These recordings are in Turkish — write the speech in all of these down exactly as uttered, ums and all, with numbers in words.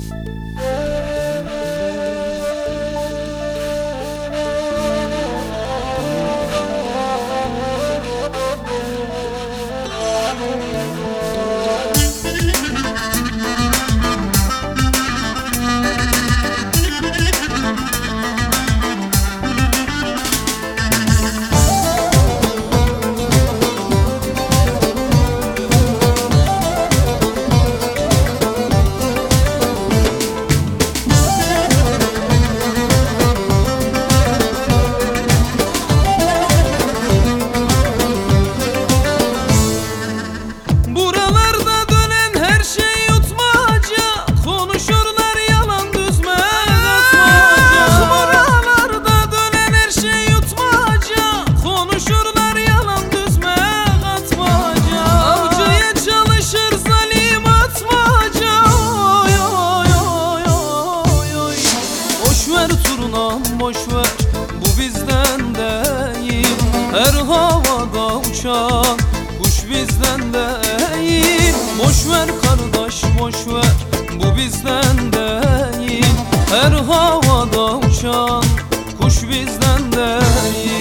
Boşver, bu bizden değil. Her havada uçan kuş bizden değil. Boşver kardeş boşver, bu bizden değil. Her havada uçan kuş bizden değil.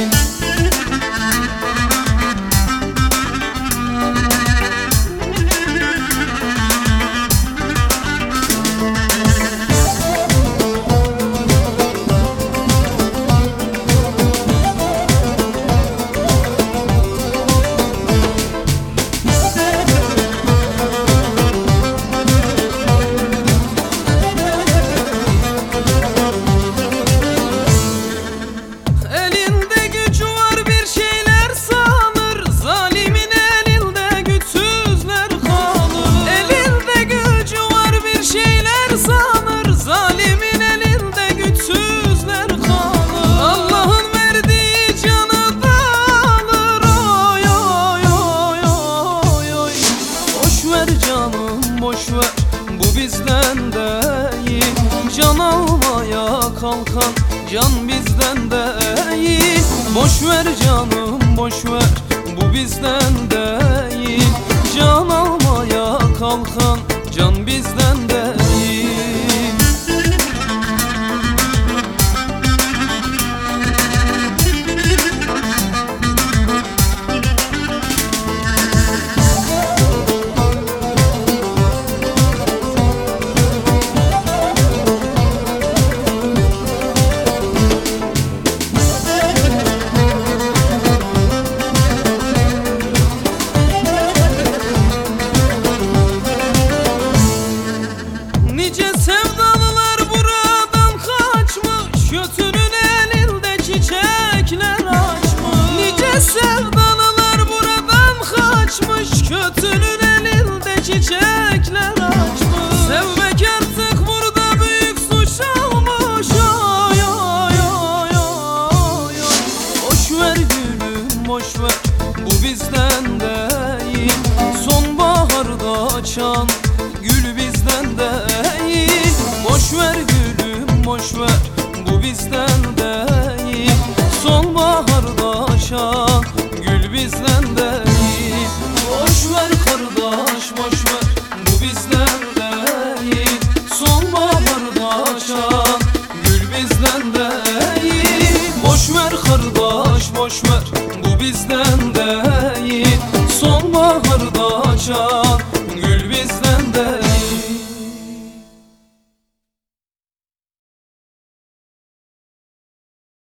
Boşver, bu bizden değil. Can almaya kalkan can bizden değil. Boşver canım boşver, bu bizden değil. Can almaya kalkan can bizden değil. Sevdalılar buradan kaçmış, götünün elinde çiçekler açmış. Nice sevdalılar buradan kaçmış, götünün elinde çiçekler açmış. Sevmek artık burada büyük suç olmuş. Oy oy oy oy. Boşver gülüm boşver, bu bizden değil. Sonbaharda açan gül bizden değil. Boşver gülüm boşver, bu bizden değil. Sonbaharda açan gül bizden değil. Boşver kardeş boşver, bu bizden değil. Sonbaharda açan gül bizden değil. Boşver kardeş boşver, bu bizden